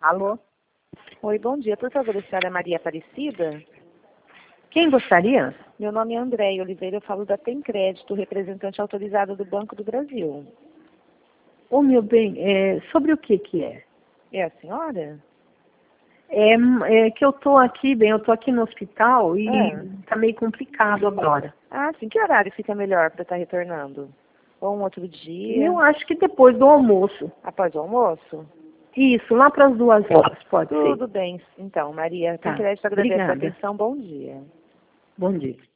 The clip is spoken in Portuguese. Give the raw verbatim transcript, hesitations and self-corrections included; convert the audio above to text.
Alô? Oi, bom dia. Por favor, a senhora Maria Aparecida? Quem gostaria? Meu nome é Andréia Oliveira, eu falo da Tem Crédito, representante autorizado do Banco do Brasil. Ô, meu bem, é, sobre o que que é? É a senhora? É, é que eu tô aqui, bem, eu tô aqui no hospital e Ah, tá meio complicado agora. ah sim. Que horário fica melhor para estar retornando? Ou um outro dia? Eu acho que depois do almoço. Após o almoço? Isso, lá para as duas horas, pode Tudo ser. bem. Então, Maria, Tem Tá, Crédito agradece a obrigada. atenção. Bom dia. Bom dia.